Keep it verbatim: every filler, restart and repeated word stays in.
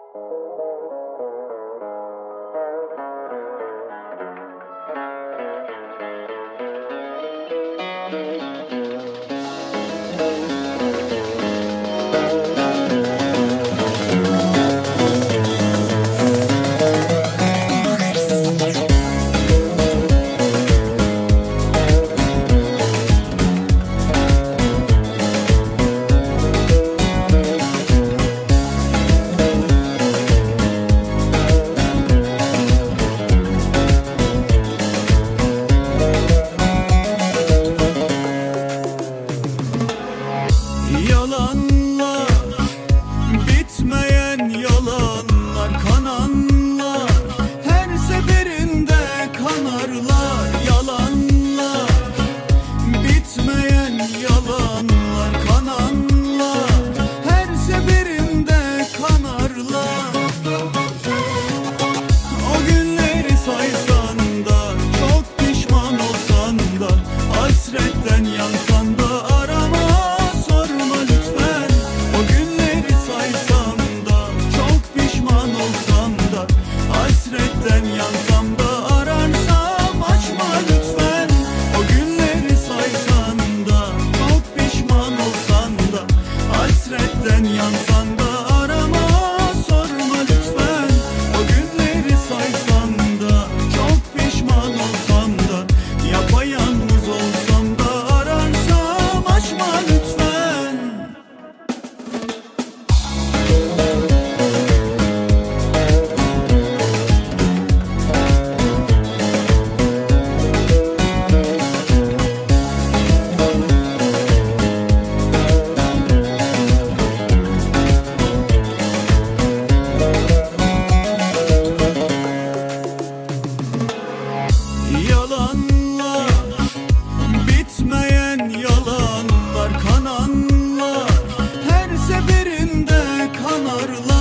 Yalanlar, bitmeyen yalanlar, kananlar, her seferinde kanarlar. Yalanlar, bitmeyen yalanlar, kananlar, her seferinde kanarlar. O günleri saysan da, çok pişman olsan da, hasretten yansan da arama. Hasretten yansam da ararsam açma lütfen. O günleri saysan da, çok pişman olsan da, hasretten yansan da arama, sorma lütfen. O günleri saysan da, çok pişman olsam da, yapayalnız olsam da ararsam açma lütfen. Yalanlar, bitmeyen yalanlar, kananlar, her seferinde kanarlar.